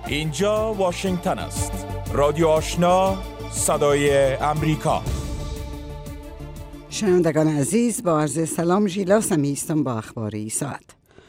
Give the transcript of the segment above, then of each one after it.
اینجا واشنگتن است. رادیو آشنا، صدای امریکا. شنوندگان عزیز، با عرض سلام، ژیلا سمی هستم با اخبار ساعت.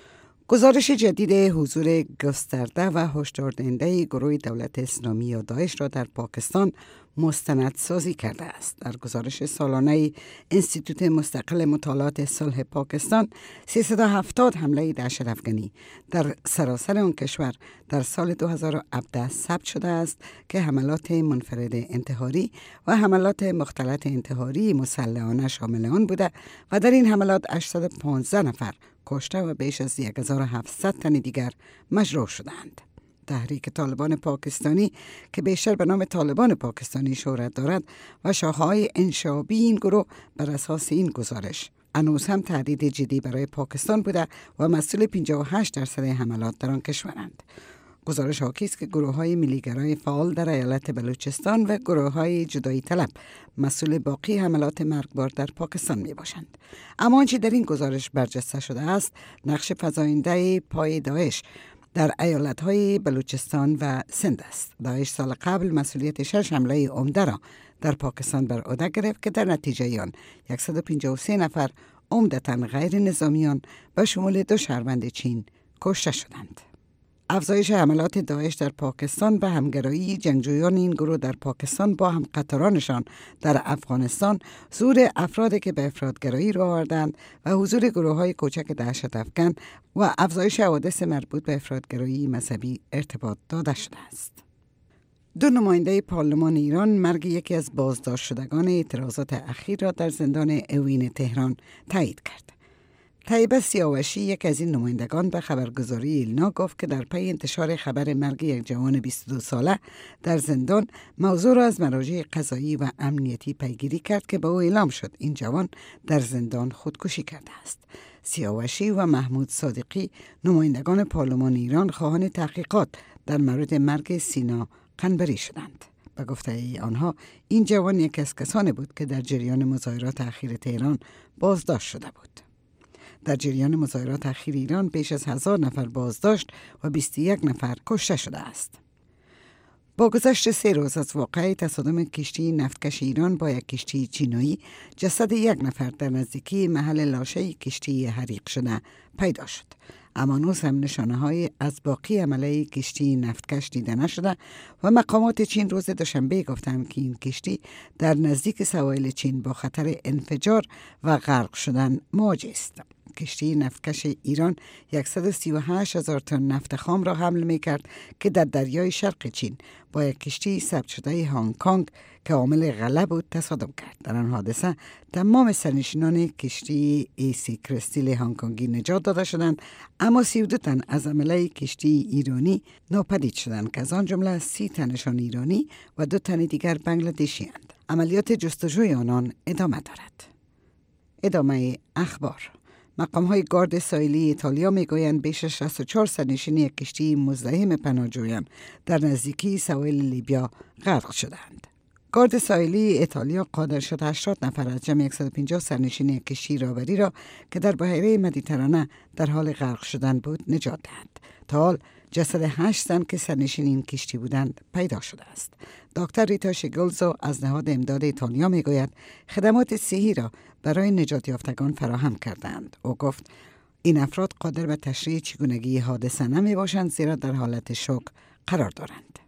گزارش جدید حضور گسترده و هشدار دهنده گروه دولت اسلامی یا داعش را در پاکستان مستندسازی کرده است. در گزارش سالانه انستیتوت مستقل مطالعات صلح پاکستان، 370 حمله دهشت‌افکنی در سراسر آن کشور در سال 2017 ثبت شده است که حملات منفرد انتحاری و حملات مختلط انتحاری مسلحانه شامل آن بوده و در این حملات 815 نفر کشته و بیش از 1700 تن دیگر مجروح شدند. تحریک طالبان پاکستانی که بیشتر به نام طالبان پاکستانی شهرت دارد و شاخه‌های انشابی این گروه بر اساس این گزارش هنوز هم تهدید جدی برای پاکستان بوده و مسئول 58% حملات در آن کشورند. گزارش حاکی است که گروه‌های ملیگرای فعال در ایالت بلوچستان و گروه‌های جدایی طلب مسئول باقی حملات مرگبار در پاکستان می‌باشند. اما آنچه در این گزارش برجسته شده است، نقش فزاینده پای داعش در ایالت‌های بلوچستان و سند است. داعش سال قبل مسئولیت 6 حمله عمده را در پاکستان بر عهده گرفت که در نتیجه آن 153 نفر عمدتاً غیر نظامیان به شمول 2 شهروند چین کشته شدند. افزایش حملات داعش در پاکستان به همگرایی جنگجویان این گروه در پاکستان با همقطارانشان در افغانستان، ظهور افرادی که به افراطگرایی رو آوردند و حضور گروه‌های کوچک دهشت افکن و افزایش حوادث مربوط به افراطگرایی مذهبی ارتباط داده شده است. 2 نماینده پارلمان ایران مرگ یکی از بازداشت شدگان اعتراضات اخیر را در زندان اوین تهران تایید کرد. طیبه سیاوشی، یک از این نمایندگان، به خبرگزاری ایلنا گفت که در پی انتشار خبر مرگ یک جوان 22 ساله در زندان، موضوع را از مراجع قضایی و امنیتی پیگیری کرد که به او اعلام شد این جوان در زندان خودکشی کرده است. سیاوشی و محمود صادقی، نمایندگان پارلمان ایران، خواهان تحقیقات در مورد مرگ سینا قنبری شدند. به گفته آنها، این جوان یک از کسانی بود که در جریان مظاهرات اخیر تهران بازداشت شده بود. در جریان مظاهرات اخیر ایران بیش از 1000 نفر بازداشت و 21 نفر کشته شده است. با گذشت 3 روز از واقعه تصادم کشتی نفتکش ایران با یک کشتی چینایی، جسد یک نفر در نزدیکی محل لاشه کشتی حریق شده پیدا شد. اما هنوز هم نشانه‌های از باقی عمله کشتی نفتکش دیده نشده و مقامات چین روز دوشنبه گفتند که این کشتی در نزدیک سواحل چین با خطر انفجار و غرق شدن مواجه است. کشتی نفتکش ایران 138,000 تن نفت خام را حمل می‌کرد که در دریای شرق چین با یک کشتی ثبت شده هنگ کنگ که عامل غله بود تصادم کرد. در آن حادثه تمام سرنشینان کشتی ایسی کریستیل هنگ کنگی نجات داده شدند، اما 32 تن از عمله کشتی ایرانی ناپدید شدند که از آن جمله 30 تنشان ایرانی و 2 تن دیگر بنگلادشی اند. عملیات جستجوی آنان ادامه دارد. ادامه اخبار. مقام‌های گارد ساحلی ایتالیا می‌گویند بیش از 64 سرنشین یک کشتی مزدحم پناهجویان در نزدیکی سواحل لیبیا غرق شدند. گارد ساحلی ایتالیا قادر شد 80 نفر از جمع 150 سرنشین یک کشتی راهبری را که در بحیره مدیترانه در حال غرق شدن بود نجات دهند. تا حال جسد 8 زن که سرنشین این کشتی بودند پیدا شده است. دکتر ریتا شیگلزو از نهاد امداد ایتالیا میگوید خدمات صحی را برای نجات یافتگان فراهم کردند. او گفت این افراد قادر به تشریح چگونگی حادثه نمی باشند، زیرا در حالت شوک قرار دارند.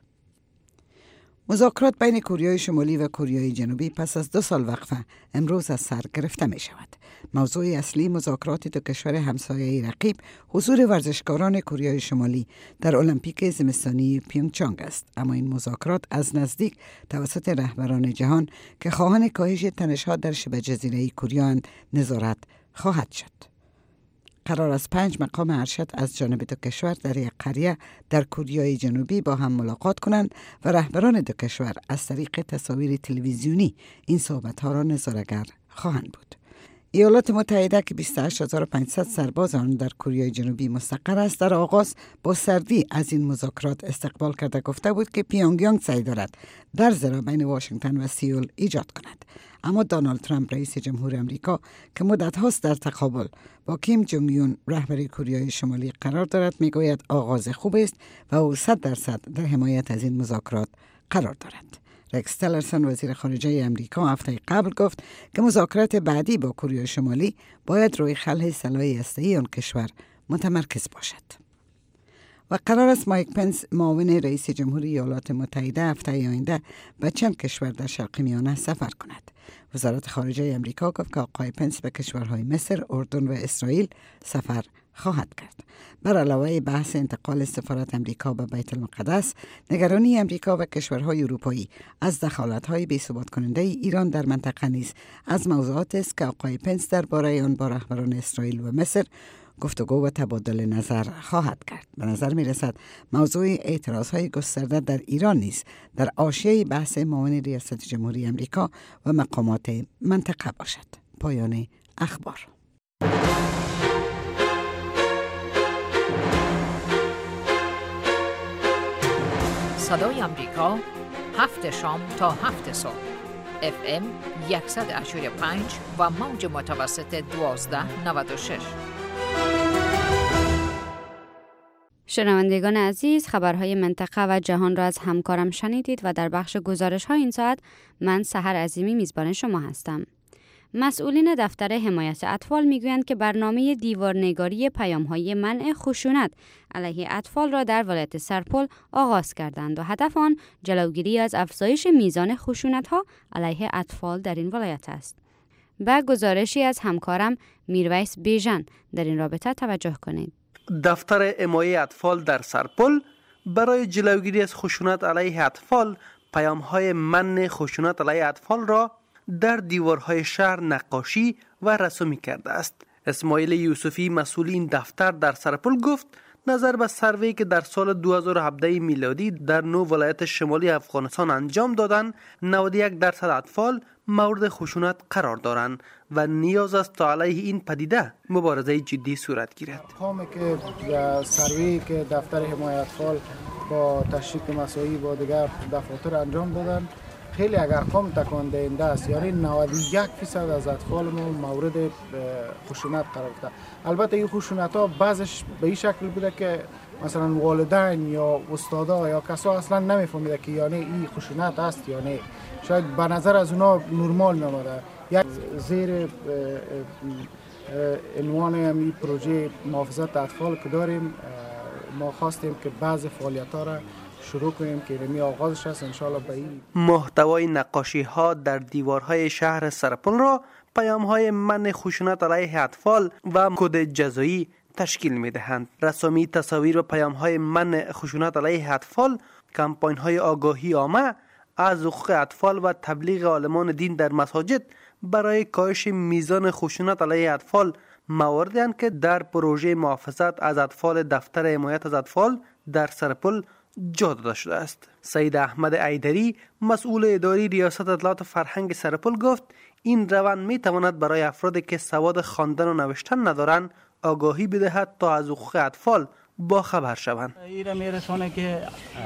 مذاکرات بین کوریای شمالی و کوریای جنوبی پس از 2 سال وقفه امروز از سر گرفته می شود. موضوع اصلی مذاکرات 2 کشور همسایه رقیب حضور ورزشکاران کوریای شمالی در المپیک زمستانی پیونگچانگ است، اما این مذاکرات از نزدیک توسط رهبران جهان که خواهان کاهش تنش‌ها در شبه جزیره کوریا نظارت خواهد شد. قرار است 5 مقام ارشد از جانب 2 کشور در یک قریه در کوریای جنوبی با هم ملاقات کنند و رهبران 2 کشور از طریق تصاویر تلویزیونی این صحبت‌ها را نظاره‌گر خواهند بود. ایالات متحده که 28500 سرباز آن در کوریای جنوبی مستقر است، در آغاز با سردی از این مذاکرات استقبال کرده گفته بود که پیونگیانگ سعی دارد درز را بین واشنگتن و سئول ایجاد کند. اما دونالد ترامپ رئیس جمهور امریکا که مدت هاست در تقابل با کیم جونگ اون رهبر کره شمالی قرار دارد میگوید آغاز خوب است و او 100% در حمایت از این مذاکرات قرار دارد. رکس تلرسون وزیر خارجه امریکا هفته قبل گفت که مذاکرات بعدی با کره شمالی باید روی خلع سلاح هسته‌ای آن کشور متمرکز باشد. و قرار است مایک پنس معاون رئیس جمهور ایالات متحده هفته آینده به چند کشور در شرق میانه سفر کند. وزارت خارجه امریکا گفت که آقای پنس به کشورهای مصر، اردن و اسرائیل سفر خواهد کرد. بر علاوه بحث انتقال سفارت امریکا به بیت المقدس، نگرانی امریکا و کشورهای اروپایی از دخالت‌های بی‌ثبات کننده ایران در منطقه نیز از موضوعات است که آقای پنس درباره آن با رهبران اسرائیل و مصر گفتگو و تبادل نظر خواهد کرد. به نظر می رسد موضوع اعتراضهای گسترده در ایران نیز در حاشیه بحث معاون ریاست جمهوری امریکا و مقامات منطقه باشد. پایان اخبار. صدای امریکا 7 شام تا 7 صبح FM 100.5 و موج متوسط 1296. شنوندگان عزیز، خبرهای منطقه و جهان را از همکارم شنیدید و در بخش گزارش‌های این ساعت من سحر عظیمی میزبان شما هستم. مسئولین دفتر حمایت اطفال میگویند که برنامه دیوارنگاری پیام‌های منع خشونت علیه اطفال را در ولایت سرپل آغاز کردند و هدف آن جلوگیری از افزایش میزان خشونت‌ها علیه اطفال در این ولایت است. به گزارشی از همکارم میرویس بیژن در این رابطه توجه کنید. دفتر حمایت اطفال در سرپل برای جلوگیری از خشونت علیه اطفال پیام‌های منع خشونت علیه اطفال را در دیوارهای شهر نقاشی و رسومی کرده است. اسماعیل یوسفی مسئول این دفتر در سرپل گفت نظر به سروی که در سال 2017 میلادی در 9 ولایت شمالی افغانستان انجام دادند، 91% اطفال مورد خشونت قرار دارند و نیاز است تا علیه این پدیده مبارزه جدی صورت گیرد. ارقامی که سروی که دفتر حمایت اطفال با تشریک مساعی با دیگر دفاتر انجام دادند خیلی ارقام تکان دهنده است. یعنی 91% از اطفال ما مورد خشونت قرار گرفته. البته این خشونت ها بعضش به این شکل بوده که مثلا والدین یا استادا یا کسا اصلا نمیفهمیده که یعنی این خشونت است یا نه. شاید به نظر از اونا نرمال نماده. یک زیر عنوان این پروژه محافظت اطفال که داریم، ما خواستیم که بعض فعالیت ها را شروع کنیم که می آغازش است ان شاءالله. به این محتوای نقاشی ها در دیوارهای شهر سرپل را پیام های منع خشونت علیه اطفال و کد جزایی تشکیل می دهند. رسومی تصاویر و پیام های منع خشونت علیه اطفال، کمپاین های آگاهی عامه از حقوق اطفال و تبلیغ عالمان دین در مساجد برای کاهش میزان خشونت علیه اطفال مواردی هستند که در پروژه محافظت از اطفال دفتر حمایت از اطفال در سرپل جا داده شده است. سید احمد ایدری مسئول اداری ریاست اطلاعات فرهنگ سرپل گفت این روند می تواند برای افرادی که سواد خواندن و نوشتن ندارند آگاهی بدهد تا از حقوق اطفال با خبر شوند. این می رسانه که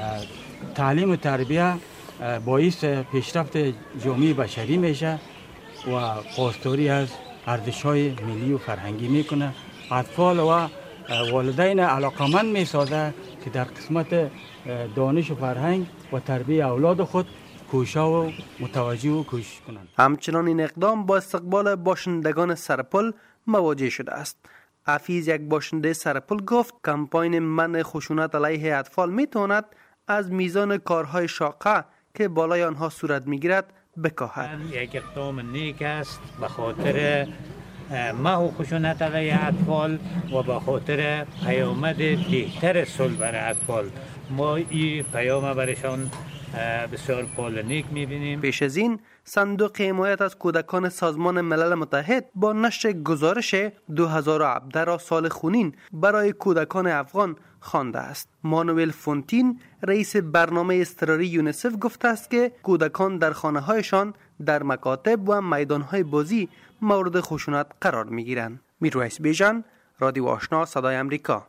تعلیم و تربیه باعث پیشرفت جامعه بشری میشه و پاسداری از ارزش‌های ملی و فرهنگی میکنه. اطفال و والدین علاقمند میسازه که در قسمت دانش و فرهنگ و تربیه اولاد خود کوشش و متوجه و کوشش کنند. همچنان این اقدام با استقبال باشندگان سرپل مواجه شده است. حفیظ، یک باشنده سرپل، گفت کمپاین منع خشونت علیه اطفال میتواند از میزان کارهای شاقه که بالای آنها صورت میگیرد بکاهد. یک اقدام نیک است به خاطر محو خشونت علیه اطفال و به خاطر پیامد بهتر صلح برای اطفال. ما این پیام برشان بسیار پالنیک میبینیم. پیش از این صندوق حمایت از کودکان سازمان ملل متحد با نشر گزارش 2017 را سال خونین برای کودکان افغان خوانده است. مانوئل فونتین رئیس برنامه اضطراری یونیسف گفته است که کودکان در خانه‌هایشان، در مکاتب و میدان‌های بازی مورد خشونت قرار می‌گیرند. میرویس بیژن، رادیو آشنا، صدای امریکا.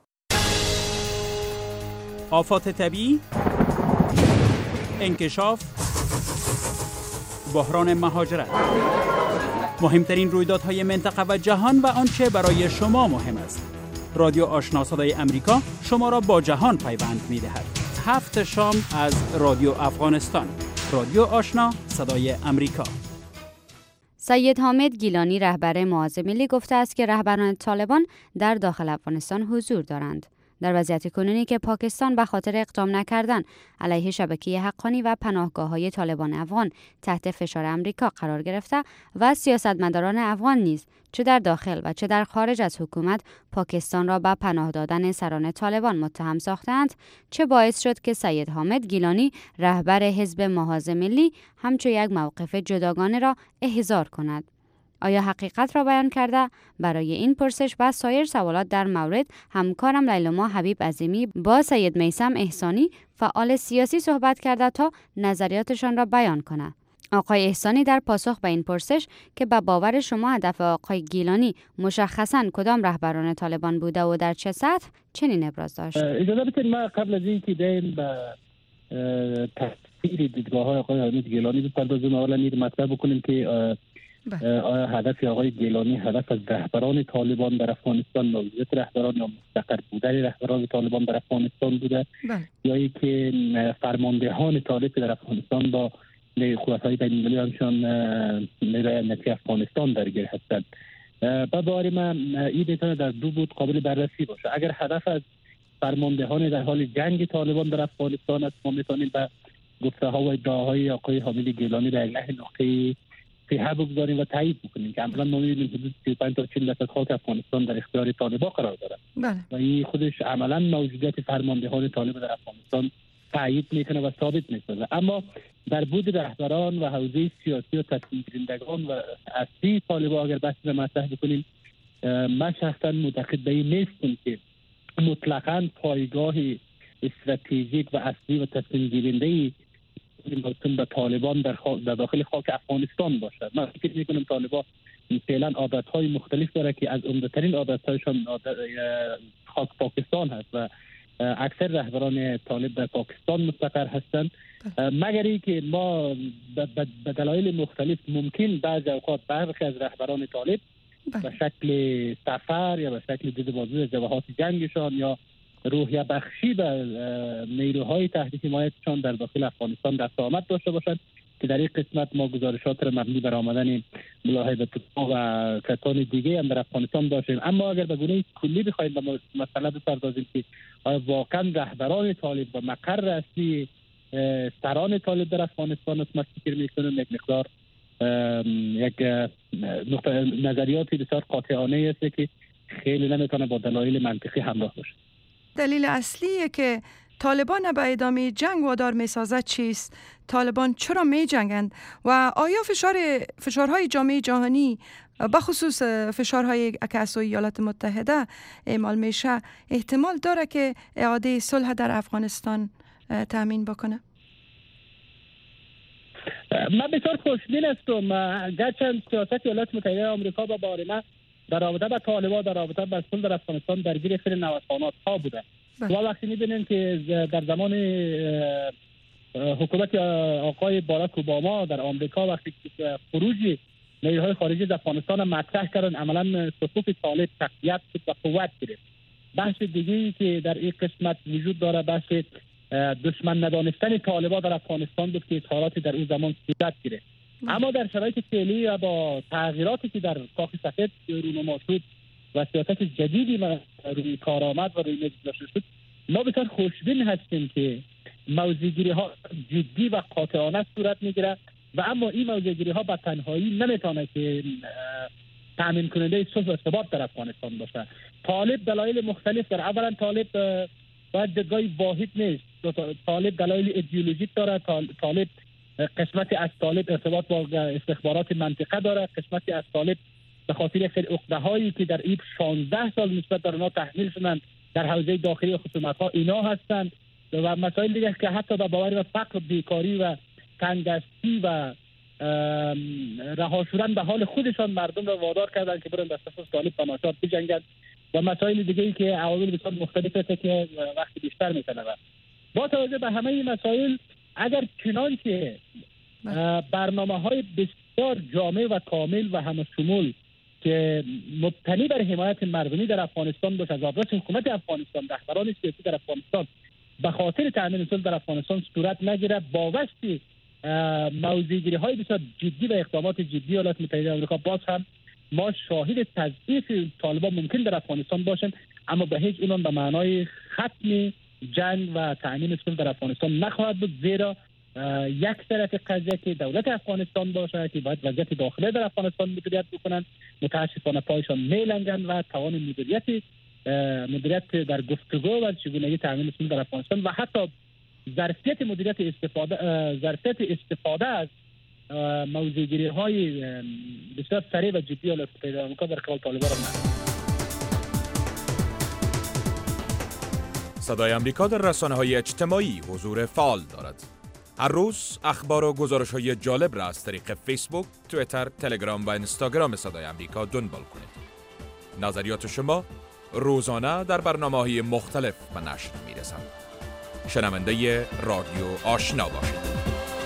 آفات طبیعی، انکشاف، بحران مهاجرت. مهمترین رویدادهای منطقه و جهان و آنچه برای شما مهم است. رادیو آشنا صدای امریکا شما را با جهان پیوند می‌دهد. 7 شام از رادیو افغانستان. رادیو آشنا صدای امریکا. سید حامد گیلانی رهبر معاذ ملی گفته است که رهبران طالبان در داخل افغانستان حضور دارند. در وضعیت کنونی که پاکستان به خاطر اقدام نکردن علیه شبکه حقانی و پناهگاه‌های طالبان افغان تحت فشار امریکا قرار گرفته و سیاستمداران افغان نیز چه در داخل و چه در خارج از حکومت پاکستان را به پناه دادن سران طالبان متهم ساختند، چه باعث شد که سید حامد گیلانی رهبر حزب معاذ ملی همچون یک موقف جداگانه را احضار کند. آیا حقیقت را بیان کرده؟ برای این پرسش و سایر سوالات در مورد همکارم لیلما حبیب عظیمی با سید میثم احسانی فعال سیاسی صحبت کرده تا نظریاتشان را بیان کنند. آقای احسانی در پاسخ به این پرسش که به باور شما هدف آقای گیلانی مشخصاً کدام رهبران طالبان بوده و در چه سطح چنین ابراز داشت؟ اجازه بدید ما قبل از اینکه بریم به تفسیر دیدگاه‌های آقای حامد گیلانی بپردازیم، اولا این مطلب بکنیم که آیا هدف آقای گیلانی هدف از رهبران طالبان در افغانستان موجودیت رهبران یا مستقر بودن رهبران طالبان در افغانستان بوده یا اینکه فرماندهان طالب در افغانستان با قوت‌های بین‌المللی همچون نیروی امنیتی افغانستان درگیر هستند. به باور من این میتونه در دو بود قابل بررسی باشه. اگر هدف از فرماندهان در حال جنگ طالبان در افغانستان است، ما میتونیم به گفته‌ها و ادعاهای آقای حامد گیلانی در نقطه صحه بگذاریم و تایید بکنیم که عملا ما می‌بینیم حدود 35 تا 40% خاک افغانستان در اختیار طالبان قرار دارد. و این خودش عملا موجودیت فرماندهان طالب در افغانستان تایید میکنه و ثابت میکنه. اما در بود رهبران و حوزه سیاسی و تصمیم گیرندگان و اصلی طالبان اگر بحث را مطرح بکنیم، من شخصا معتقد به این نیستم که مطلقاً پایگاه استراتژیک و اصلی و تصمیم گیرنده به طالبان در داخل خاک افغانستان باشد. من فکر میکنم طالبان فعلا عادت‌های مختلف داره که از عمده‌ترین عادت‌هایشان خاک پاکستان هست و اکثر رهبران طالب در پاکستان مستقر هستند، مگر اینکه ما به دلایل مختلف ممکن بعضی اوقات برخی از رهبران طالب به شکل سفر یا به شکل دیدبازی از جبهات جنگشان یا روحیه بخشی به نیروهای تحت حمایتشان در داخل افغانستان دست آمد داشته باشند که در این قسمت ما گزارشات را مبنی بر آمدن ملاحظه‌ها و کسان دیگه هم در افغانستان داشتیم. اما اگر به گونه کلی بخوایم به مسئله بپردازیم که آیا واقعا رهبران طالب و مقر اصلی سران طالب در افغانستان است، من فکر می‌کنم یک مقدار یک نظریاتی بسیار قاطعانه است که خیلی نمیتونه با دلایل منطقی همراه باشه. دلیل اصلیه که طالبان به ادامه جنگ وادار می‌سازد چیست؟ طالبان چرا می‌جنگند و آیا فشارهای جامعه جهانی بخصوص فشارهای که از ایالات متحده اعمال میشه احتمال داره که اعاده صلح در افغانستان تامین بکنه؟ من بسیار خوشبین هستم، گرچه سیاست ایالات متحده آمریکا با بارمه در رابطه با طالبان در رابطه با صلح در افغانستان درگیر سری نوسانات ها بوده. و وقتی می‌بینیم که در زمان حکومت آقای باراک اوباما در آمریکا وقتی خروج نیروهای خارجی از افغانستان مطرح کردن، عملاً صفوف طالب تقویت شد و قوت گرفت. بحث دیگه‌ای که در این قسمت وجود داره بحث دشمن ندانستن طالبان در افغانستان بود که اظهاراتی در اون زمان صورت گرفت. اما در شرایط فعلی و با تغییراتی که در کاخ سفید رونما شد و سیاست جدیدی روی کار آمد و روی مجلس شد، ما بسیار خوشبین هستیم که موضوعگیری ها جدی و قاطعانه صورت میگیره و اما این موضوعگیری ها به تنهایی نمیتونه که تامین کننده صلح و ثبات در افغانستان باشه. طالب دلایل مختلف داره. اولا طالب باید دگاهی واحد نیست. طالب دلایل ایدئولوژیک داره. طالب قسمتی از طالب ارتباط با استخبارات منطقه داره. قسمتی از طالب به خاطر خیلی عقده‌هایی که در این 16 سال نسبت به آنها تحمیل شدند در حوزه داخلی خصومت‌ها اینا هستند و مسائل دیگه که حتی به باور و فقر، بیکاری و تنگدستی و رها شدن به حال خودشان مردم را وادار کردند که برن دست از طالب پناهجویان بجنگند و مسائل دیگه‌ای که عوامل بسیار مختلف است که وقتی بیشتر می‌طلبد. با توجه به همه این مسائل اگر چنانچه برنامه‌های بسیار جامع و کامل و همشمول که مبتنی بر حمایت مردمی در افغانستان باشه، از آدرس حکومت افغانستان، رهبران سیاسی در افغانستان به خاطر تامین صلح در افغانستان صورت نگیره، با وجه موضع‌گیری های بسیار جدی و اقدامات جدی ایالات متحده آمریکا، باز هم ما شاهد تضعیف طالبان ممکن در افغانستان باشیم، اما به هیچ عنوان به معنای ختم جنگ و تامین صلح در افغانستان نخواهد بود، زیرا یک طرف قضیه که دولت افغانستان باشه که باید وضعیت داخلی در افغانستان مدیریت بکنن، متاسفانه پایشان میلنگن و توان مدیریت در گفتگو و چگونگی تامین صلح در افغانستان و حتی ظرفیت مدیریت استفاده از موضوع‌گیری های بسیار سریع و جدی ایالات متحده آمریکا در قبال طالبان را ندارد. صدای آمریکا در رسانه‌های اجتماعی حضور فعال دارد. هر روز اخبار و گزارش‌های جالب را از طریق فیسبوک، توییتر، تلگرام و اینستاگرام صدای آمریکا دنبال کنید. نظریات شما روزانه در برنامه‌های مختلف به نشر می‌رسند. شنونده رادیو آشنا باشید.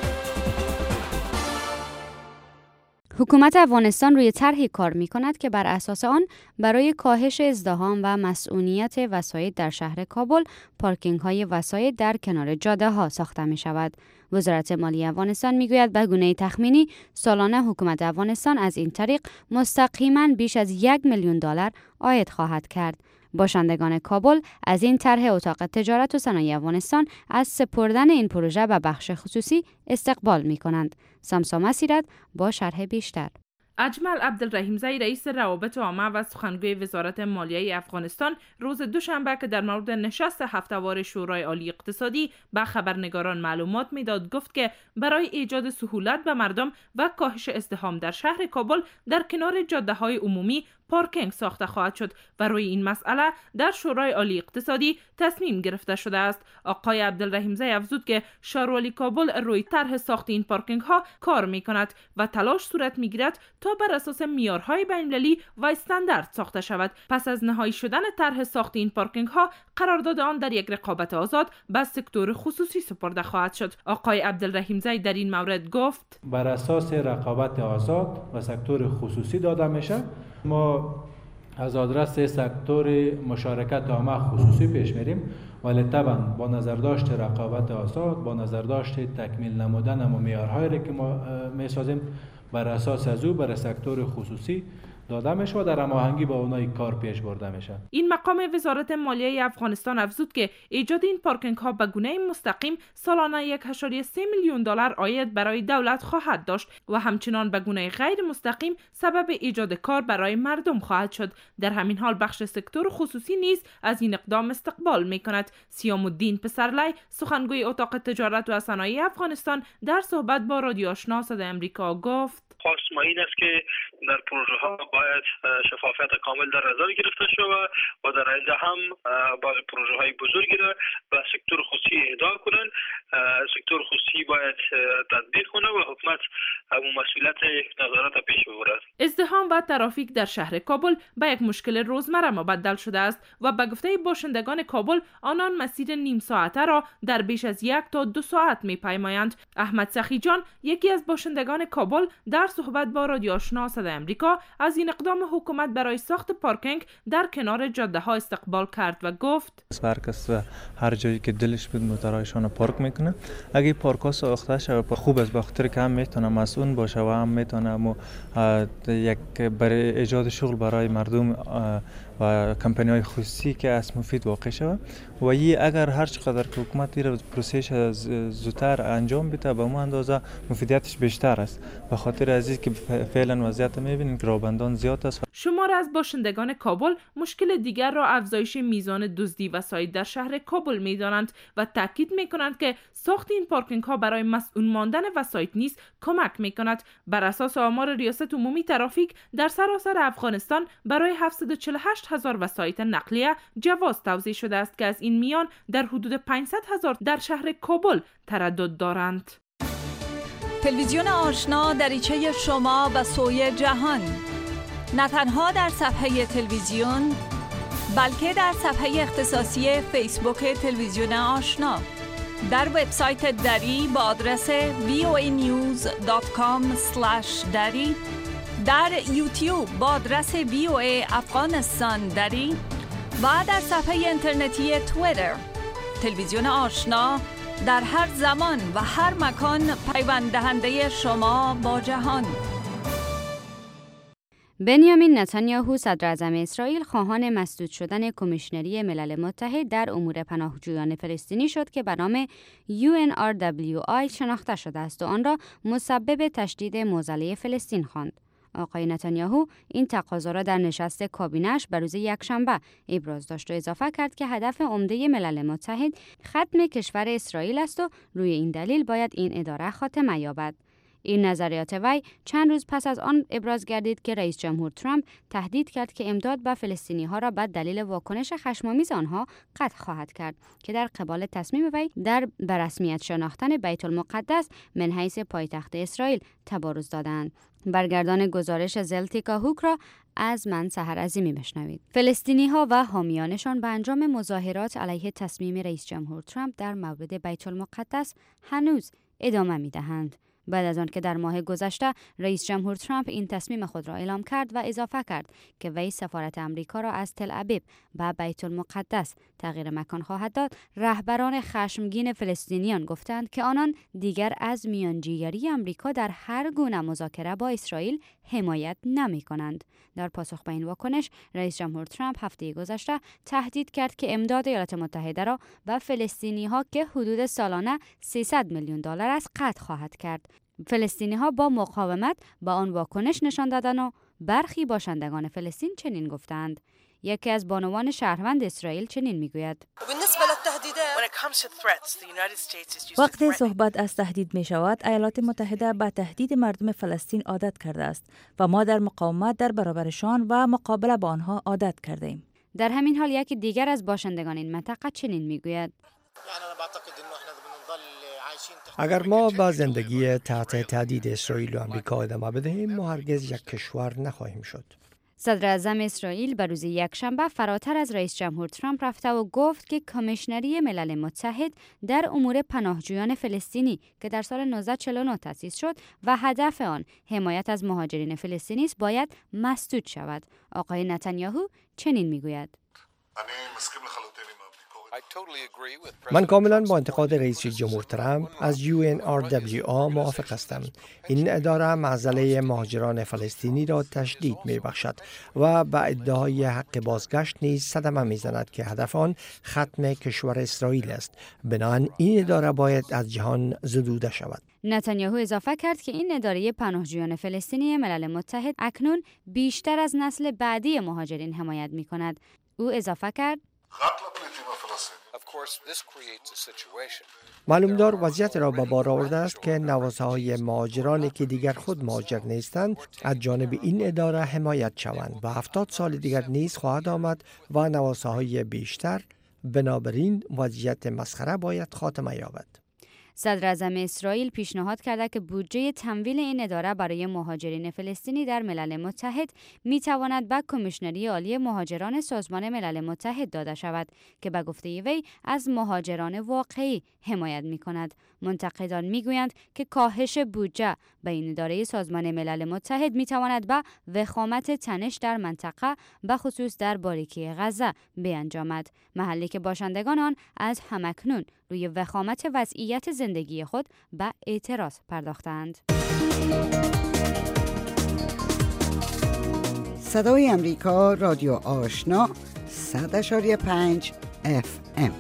حکومت افغانستان روی طرحی کار می‌کند که بر اساس آن برای کاهش ازدحام و مسئولیت وسایط در شهر کابل، پارکینگ‌های وسایط در کنار جاده‌ها ساخته می‌شود. وزارت مالی افغانستان می‌گوید به گونه تخمینی سالانه حکومت افغانستان از این طریق مستقیما بیش از $1,000,000 عاید خواهد کرد. باشندگان کابل از این طرح اتاق تجارت و صنایع افغانستان از سپردن این پروژه به بخش خصوصی استقبال می‌کنند. سمسا مسیرت با شرح بیشتر. اجمل عبدالرحیمزی رئیس روابط عامه و سخنگوی وزارت مالیه افغانستان روز دوشنبه که در مورد نشست هفته‌وار شورای عالی اقتصادی به خبرنگاران معلومات میداد گفت که برای ایجاد سهولت به مردم و کاهش ازدحام در شهر کابل در کنار جاده‌های عمومی پارکینگ ساخته خواهد شد و روی این مسئله در شورای عالی اقتصادی تصمیم گرفته شده است. آقای عبدالرحیمزی افزود که شهروالی کابل روی طرح ساخت این پارکینگ ها کار می کند و تلاش صورت می گیرد تا بر اساس معیارهای بین‌المللی و استاندارد ساخته شود. پس از نهایی شدن طرح ساخت این پارکینگ ها قرارداد آن در یک رقابت آزاد به سکتور خصوصی سپرده خواهد شد. آقای عبدالرحیمزی در این مورد گفت بر اساس رقابت آزاد و سکتور خصوصی داده میشه. ما از آدرس سکتور مشارکت عامه خصوصی پیش میریم، ولی طبعا با نظرداشت رقابت آزاد، با نظرداشت تکمیل نمودن و معیارهایی که ما میسازیم، بر اساس از او برای سکتور خصوصی داده میشه و در هماهنگی با اونها کار پیش برده میشه. این مقام وزارت مالیه افغانستان افزود که ایجاد این پارکینگ ها به گونه مستقیم سالانه $1.3 میلیون عاید برای دولت خواهد داشت و همچنان به گونه غیر مستقیم سبب ایجاد کار برای مردم خواهد شد. در همین حال بخش سکتور خصوصی نیز از این اقدام استقبال میکند. سیام الدین پسرلی سخنگوی اتاق تجارت و صنایع افغانستان در صحبت با رادیو آشنا صدای آمریکا گفت خواست ما این است که در پروژه ها باید شفافیت کامل در نظر گرفته شود و در آینده هم با پروژه های بزرگی را به سکتور خصوصی اهدا کنند. سکتور خصوصی باید تطبیق کنه و حکومت مسئولیت نظارت پیش ببرد. ازدحام و ترافیک در شهر کابل به یک مشکل روزمره مبدل شده است و به گفته باشندگان کابل آنان مسیر نیم ساعته را در بیش از 1 تا 2 ساعت می‌پیمایند. احمد سخی جان یکی از باشندگان کابل در صحبت با رادیو آشنا صدای آمریکا از این اقدام حکومت برای ساخت پارکینگ در کنار جاده ها استقبال کرد و گفت هر کس هر جایی که دلش بود موتورایشان پارک میکنه. اگه پارک ها ساخته شود خوب است، به خاطر که هم میتونه مسئول باشه و هم میتونه یک برای ایجاد شغل برای مردم و کمپانی های خصوصی که از مفید واقع شود و اگر هر چقدر که حکومت این پروسش زودتر انجام بده به اون اندازه مفیدیتش بیشتر است. به خاطر از اینکه فعلا وضعیت میبینیم که رابندان زیاد است. شمار از باشندگان کابل مشکل دیگر را افزایش میزان دزدی وسایط در شهر کابل میدانند و تاکید میکنند که ساخت این پارکینگ ها برای مسئول ماندن وسایط نیز کمک میکند. بر اساس آمار ریاست عمومی ترافیک در سراسر افغانستان برای 748,000 وسایط نقلیه جواز توزیع شده است که از این میان در حدود 500,000 در شهر کابل تردد دارند. تلویزیون آشنا دریچه شما به سوی جهان، نه تنها در صفحه تلویزیون بلکه در صفحه اختصاصی فیسبوک تلویزیون آشنا. در وبسایت دری با آدرس voanews.com/dari، در یوتیوب با آدرس VOA افغانستان دری و در صفحه اینترنتی توییتر. تلویزیون آشنا در هر زمان و هر مکان پیوند دهنده شما با جهان. بنیامین نتانیاهو صدر اعظم اسرائیل خواهان مسدود شدن کمیشنری ملل متحد در امور پناهجویان فلسطینی شد که به نام UNRWI شناخته شده است و آن را مسبب تشدید معضله فلسطین خواند. آقای نتانیاهو این تقاضا را در نشست کابینه‌اش بر روز یکشنبه ابراز داشت و اضافه کرد که هدف عمده ملل متحد ختم کشور اسرائیل است و روی این دلیل باید این اداره خاتمه یابد. این نظریات وی چند روز پس از آن ابراز گردید که رئیس جمهور ترامپ تهدید کرد که امداد به فلسطینی‌ها را به دلیل واکنش خشم‌آمیز آنها قطع خواهد کرد که در قبال تصمیم وی در به رسمیت شناختن بیت المقدس من حیث پایتخت اسرائیل تبارز دادند. برگردان گزارش زلتیکا هوک را از من سحر عظیمی بشنوید. فلسطینی‌ها و حامیانشان به انجام مظاهرات علیه تصمیم رئیس جمهور ترامپ در مورد بیت المقدس هنوز ادامه می‌دهند. بعد از آن که در ماه گذشته رئیس جمهور ترامپ این تصمیم خود را اعلام کرد و اضافه کرد که وی سفارت آمریکا را از تل ابیب به بیت المقدس تغییر مکان خواهد داد، رهبران خشمگین فلسطینیان گفتند که آنان دیگر از میانجیگری آمریکا در هر گونه مذاکره با اسرائیل حمایت نمی‌کنند. در پاسخ به این واکنش، رئیس جمهور ترامپ هفته گذشته تهدید کرد که امداد ایالات متحده را به فلسطینی‌ها که حدود سالانه $300 میلیون است قطع خواهد کرد. فلسطینی‌ها با مقاومت با آن واکنش نشان دادند و برخی باشندگان فلسطین چنین گفتند. یکی از بانوان شهروند اسرائیل چنین میگوید: وقتی صحبت از تهدید می شود، ایالات متحده به تهدید مردم فلسطین عادت کرده است و ما در مقاومت در برابرشان و مقابله با آنها عادت کرده ایم. در همین حال یکی دیگر از باشندگان این منطقه چنین میگوید: اگر ما با زندگی تحت تهدید اسرائیل و آمریکا ادامه بدهیم، ما هرگز یک کشور نخواهیم شد. صدر اعظم اسرائیل بر روز یکشنبه فراتر از رئیس جمهور ترامپ رفته و گفت که کمیشنری ملل متحد در امور پناهجویان فلسطینی که در سال 1949 تأسیس شد و هدف آن حمایت از مهاجرین فلسطینی است باید مسدود شود. آقای نتانیاهو چنین میگوید: من کاملا با انتقاد رئیس جمهور ترامپ از UNRWA موافق هستم. این اداره معضله مهاجران فلسطینی را تشدید می‌بخشد و با ادعای حق بازگشت نیز صدمه می‌زند که هدف آن ختم کشور اسرائیل است. بنابراین این اداره باید از جهان زدوده شود. نتانیاهو اضافه کرد که این اداره پناهجویان فلسطینی ملل متحد اکنون بیشتر از نسل بعدی مهاجرین حمایت می‌کند. او اضافه کرد: معلوم دار وضعیت را به بار آورده است که نوازهای مهاجرانی که دیگر خود مهاجر نیستند از جانب این اداره حمایت شوند و 70 سال دیگر نیز خواهد آمد و نوازهای بیشتر. بنابراین وضعیت مسخره باید خاتمه یابد. صدر اعظم اسرائیل پیشنهاد کرده که بودجه تمویل این اداره برای مهاجرین فلسطینی در ملل متحد میتواند به کمیشنری عالی مهاجران سازمان ملل متحد داده شود که به گفته وی از مهاجران واقعی حمایت میکند. منتقدان میگویند که کاهش بودجه به این اداره سازمان ملل متحد میتواند به وخامت تنش در منطقه به خصوص در باریکی غزه بیانجامد، محلی که باشندگان آن از همکنون روی وخامت وضعیت زندگی خود به اعتراض پرداختند. صدای امریکا، رادیو آشنا، 100.5 FM.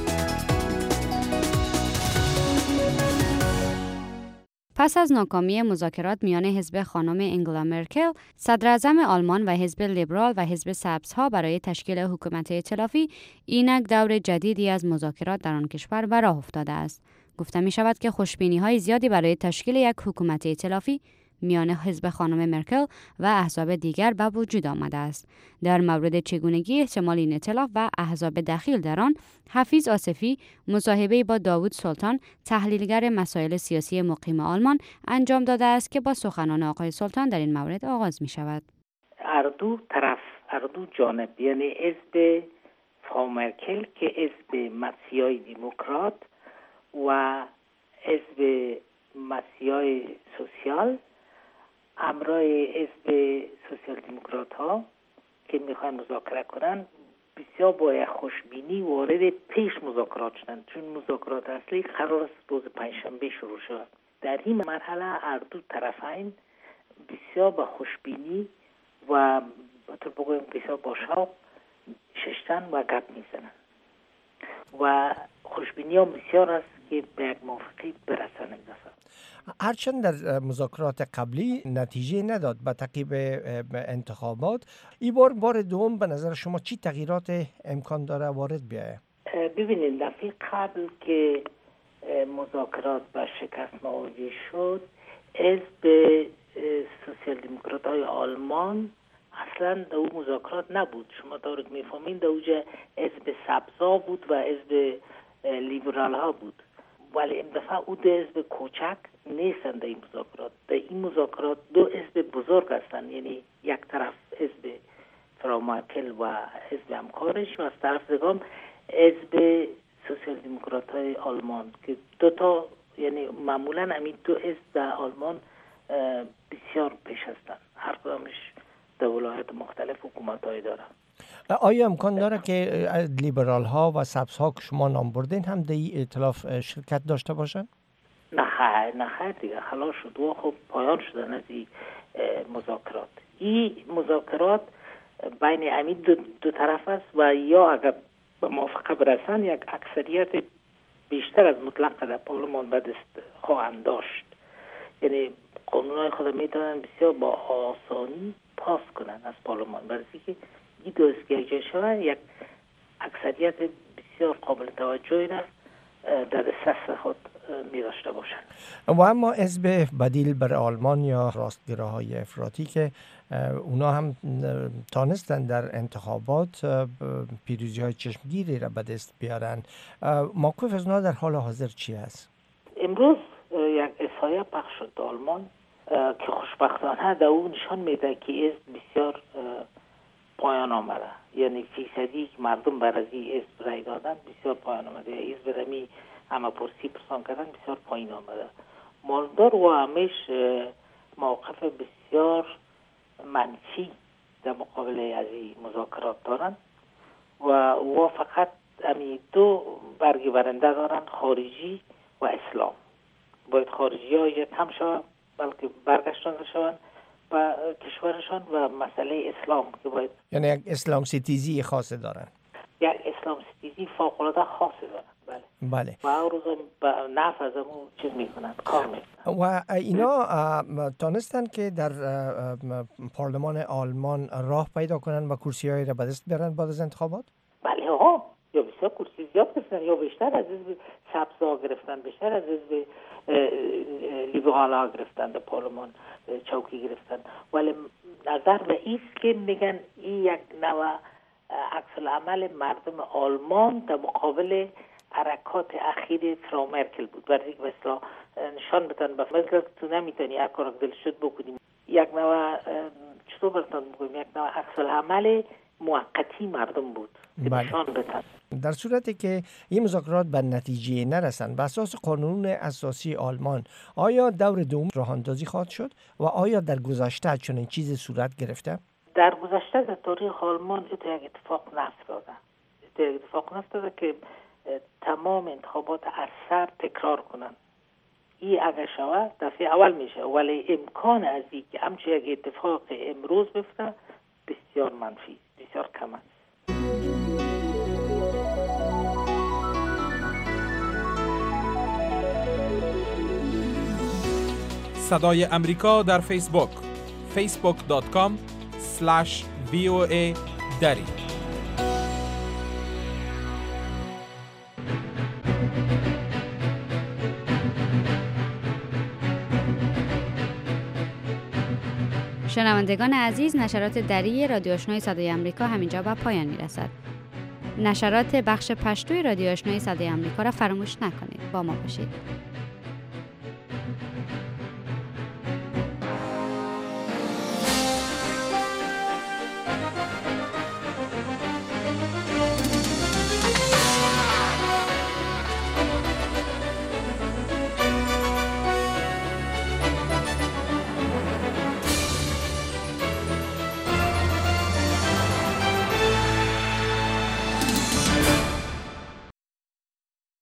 پس از ناکامی مذاکرات میان حزب خانم انگلا مرکل، صدر اعظم آلمان و حزب لیبرال و حزب سبزها برای تشکیل حکومت ائتلافی، اینک دور جدیدی از مذاکرات در آن کشور به راه افتاده است. گفته می شود که خوشبینی‌های زیادی برای تشکیل یک حکومت ائتلافی میان حزب خانم مرکل و احزاب دیگر به وجود آمده است. در مورد چگونگی احتمال این ائتلاف و احزاب دخیل در آن، حفیظ آصفی مصاحبه‌ای با داوود سلطان، تحلیلگر مسائل سیاسی مقیم آلمان، انجام داده است که با سخنان آقای سلطان در این مورد آغاز می شود. هر دو جانب، یعنی حزب فرا مرکل که حزب مسیحای دموکرات و حزب مسیحای سوسیال همراه حزب سوسیال دموکرات ها که میخوان مذاکره کنن بسیار با خوشبینی وارد پیش مذاکرات شدند، چون مذاکرات اصلی قرار است روز پنجشنبه شروع شود. در این مرحله هر دو طرفین بسیار با خوشبینی و بگویم بسیار با شوق ششتن و گپ میزنن و خوشبینی هم بسیار است که به یک موافقه برسند. هرچند در مذاکرات قبلی نتیجه نداد به تعقیب انتخابات، این بار دوم به نظر شما چی تغییرات امکان داره وارد بیاید؟ ببینید دفعه قبل که مذاکرات به شکست مواجه شد، حزب سوسیال دموکرات های آلمان اصلا در اون مذاکرات نبود. شما طوری که میفهمین در اوجه حزب سبزا بود و حزب لیبرال ها بود، ولی این دفعه او دو حزب کوچک نیستن در این مذاکرات. در این مذاکرات دو حزب بزرگ هستند، یعنی یک طرف حزب فرامرکل و حزب همکارش و از طرف دیگه حزب سوسیال دموکرات های آلمان که دو تا، یعنی معمولا همین دو حزب در آلمان بسیار پیش هستند، هر کدامش در ولایات مختلف حکومت های داره. آیا امکان داره که لیبرال ها و سبز ها که شما نام بردین هم در این ائتلاف شرکت داشته باشن؟ نه خیر دیگه خلاص شد و خب پایان شدن از این مذاکرات. این مذاکرات بین همین دو طرف است و یا اگر به موافقه برسن یک اکثریت بیشتر از مطلق در پارلمان به دست خواهند داشت، یعنی قانونهای خود میتونن بسیار با آسانی پاس کنن از پارلمان، برای اینکه این دو اسکیجه شده یک اکثریت بسیار قابل توجهی را در دسترس خود می داشته باشند. و اما حزب بدیل بر آلمان یا راستگراهای افراطی که اونا هم تانستن در انتخابات پیروزی های چشمگیری را به دست بیارن، موقف از اونا در حال حاضر چی است؟ امروز یک احصایه پخش شد در آلمان که خوشبختانه در اون نشان میده که حزب بسیار پایان آمده، یعنی فیصدی که مردم بر از این حزب رای دادن بسیار پایان آمده، حزب رمی همه پرسی پرسان کردن بسیار پایین آمده. مالدار و همیش موقف بسیار منفی در مقابل از این مذاکرات دارن و فقط همین دو برگی برنده دارن، خارجی و اسلام. باید خارجی ها هم شود بلکه برگشتن شوند و کشورشان و مسئله اسلام که باید، یعنی یک اسلام ستیزی خاصه دارن، یک اسلام ستیزی فوق العاده خاصه دارن. بله. و هر روز به نفع از همون چیز میکنن، کار میکنن. و اینا تانستن که در پارلمان آلمان راه پیدا کنن و کرسی هایی را به دست بیارن بعد از انتخابات؟ بله ها، یا بسیار کرسی زیاد گرفتن یا بیشتر از حزب سبزا گرفتن، بیشتر از حزب لیبرال ها گرفتن، در پارلمان چوکی گرفتن. ولی نظر به ایست که میگن این یک نوع عکس العمل مردم آلمان در مقابل حرکات اخیر فرامرکل بود، برای اینکه مثلا نشان بدن مثلا تو نمیتونی هر کار دل شد بکنیم، یک نوع چطور براتون بگویم، یک نوع عکس العمل موقتی مردم بود که نشان بدن. در صورتی که این مذاکرات به نتیجه نرسن به اساس قانون اساسی آلمان، آیا دور دوم راه اندازی خواهد شد و آیا در گذشته چنین چیزی صورت گرفته؟ در گذشته در تاریخ آلمان یک اتفاق نفتاده که تمام انتخابات از سر تکرار کنن. این اگر شود دفعه اول میشه، ولی امکان از این که همچه یک اتفاق امروز بفته بسیار منفی، بسیار کم است. صدای امریکا در فیسبوک facebook.com/VOA دری. شنوندگان عزیز، نشرات دری رادیو آشنای صدای آمریکا همینجا به پایان میرسد. نشرات بخش پشتوی رادیو آشنای صدای آمریکا را فراموش نکنید. با ما باشید.